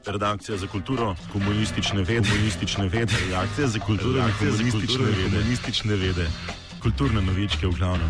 Redakcija za kulturo, komunistične vede, redakcija za kulturo, komunistične vede, kulturne novičke v glavnem.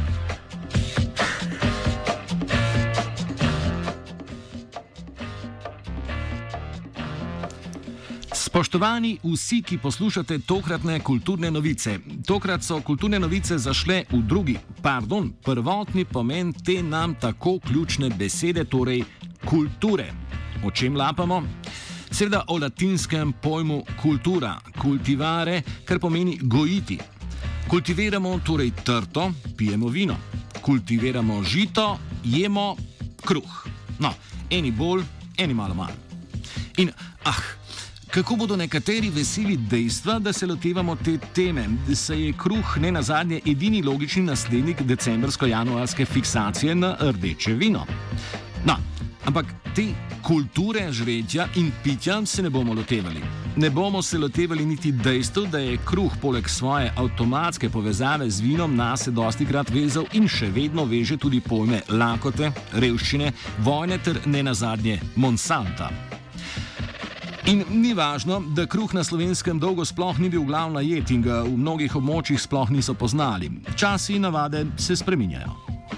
Spoštovani vsi, ki poslušate tokratne kulturne novice. Tokrat so kulturne novice zašle v prvotni pomen te nam tako ključne besede, torej kulture. O čem lapamo? Seveda o latinskem pojmu kultura, cultivare, kar pomeni gojiti. Kultiviramo torej trto, pijemo vino. Kultiviramo žito, jemo kruh. No, eni bolj, eni malo manj. In kako bodo nekateri veseli dejstva, da se lotevamo te teme, saj je kruh ne nazadnje edini logični naslednik decembrsko-januarske fiksacije na rdeče vino. No, ampak te kulture žretja in pitja se ne bomo lotevali. Ne bomo se lotevali niti dejstev, da je kruh poleg svoje avtomatske povezave z vinom nase dostikrat vezal in še vedno veže tudi pojme lakote, revščine, vojne ter ne nazadnje Monsanta. In ni važno, da kruh na Slovenskem dolgo sploh ni bil glavna jed in ga v mnogih območjih sploh niso poznali. Časi in navade se spreminjajo.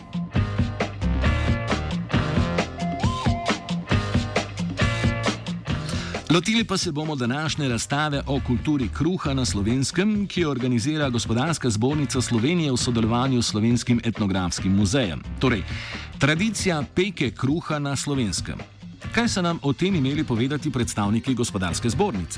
Lotili pa se bomo današnje razstave o kulturi kruha na Slovenskem, ki jo organizira Gospodarska zbornica Slovenije v sodelovanju s Slovenskim etnografskim muzejem. Torej, tradicija peke kruha na Slovenskem. Kaj so nam o tem imeli povedati predstavniki Gospodarske zbornice?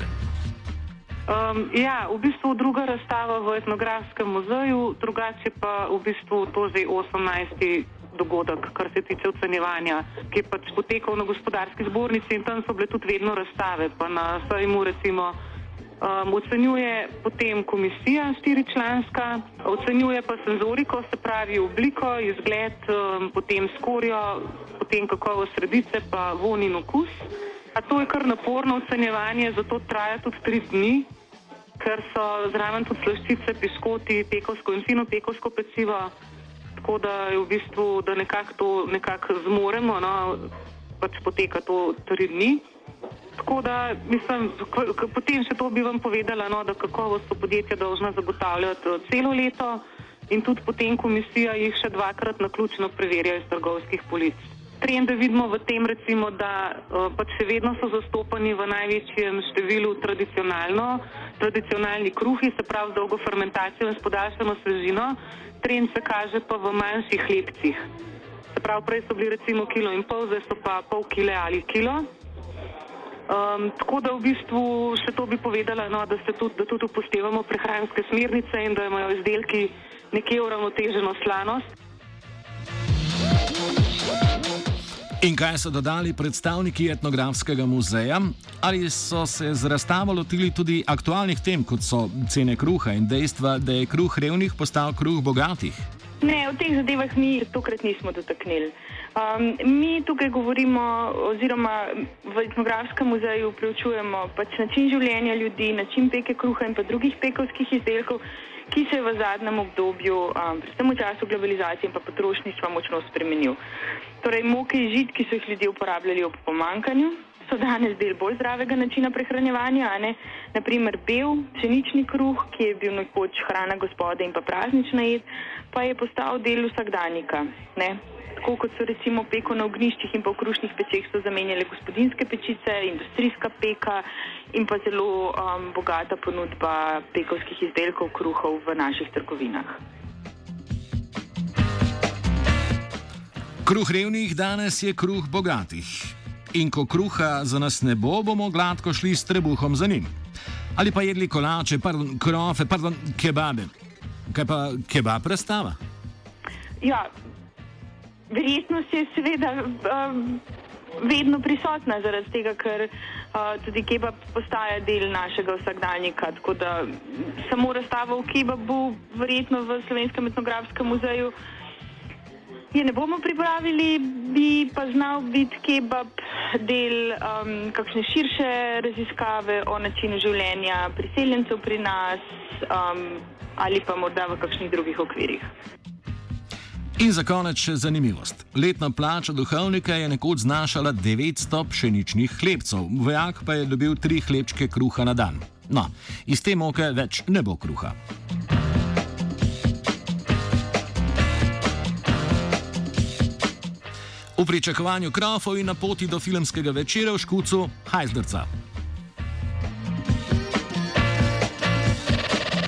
V bistvu druga razstava v etnografskem muzeju, drugače pa v bistvu to že 18. dogodek, kar se tiče ocenjevanja, ki je pač potekal na Gospodarski zbornici in tam so bile tudi vedno razstave, pa na sejmu recimo ocenjuje potem komisija 4-članska, ocenjuje pa senzoriko, se pravi obliko, izgled, potem skorjo, potem kakovost sredice, pa vonj in okus. A to je kar naporno ocenjevanje, zato traja tudi 3 dni, ker so zraven tudi slaščice, piškoti, pekovsko in fino pekovsko pecivo, tako da je v bistvu, da nekako zmoremo, pač poteka to 3 dni. Tako da, mislim, potem še to bi vam povedala, da kakovost so podjetja dolžna zagotavljati celo leto in tudi potem komisija jih še 2-krat naključno preverja iz trgovskih polic. Trende vidimo v tem recimo, da pač še vedno so zastopani v največjem številu tradicionalni kruhi, se pravi z dolgo fermentacijo in s podaljšano svežino. Trend se kaže pa v manjših hlebcih. Se pravi, prej so bili recimo 1,5 kg, zdaj so pa pol kile ali kilo. Tako da v bistvu še to bi povedala, da tudi upoštevamo prehranske smernice in da imajo izdelki nekje uravnoteženo slanost. In kaj so dodali predstavniki etnografskega muzeja? Ali so se z razstavo lotili tudi aktualnih tem, kot so cene kruha in dejstva, da je kruh revnih postal kruh bogatih? Ne, o teh zadevah mi tokrat nismo dotaknili. Mi tukaj govorimo, oziroma v etnografskem muzeju preučujemo pač način življenja ljudi, način peke kruha in pa drugih pekovskih izdelkov, ki se je v zadnjem obdobju, predvsem v času globalizacije in pa potrošništva močno spremenil. Torej, moke in žit, ki so jih ljudje uporabljali ob pomanjkanju, so danes del bolj zdravega načina prehranjevanja, naprimer bel, pšenični kruh, ki je bil nekoč hrana gospode in pa praznična jed, pa je postal del vsakdanjika, Tako kot so recimo peko na ognjiščih in pa v krušnih pečeh so zamenjale gospodinjske pečice, industrijska peka in pa zelo bogata ponudba pekovskih izdelkov, kruhov v naših trgovinah. Kruh revnih danes je kruh bogatih. In ko kruha za nas ne bo, bomo gladko šli s trebuhom za njim. Ali pa jedli kolače, krofe, kebabe. Kaj pa kebab razstava? Ja, verjetnost je seveda vedno prisotna zaradi tega, ker tudi kebab postaja del našega vsakdanjika, tako da samo razstava o kebabu verjetno v Slovenskem etnografskem muzeju je ne bomo pripravili, bi pa znal biti kebab del kakšne širše raziskave o načinu življenja priseljencev pri nas ali pa morda v kakšnih drugih okvirih. In za konec še zanimivost. Letna plača duhovnika je nekoč znašala 900 pšeničnih hlebcev, vojak pa je dobil 3 hlebčke kruha na dan. No, iz te moke več ne bo kruha. V pričakovanju krofov in na poti do filmskega večera v Škucu Hajzdrca.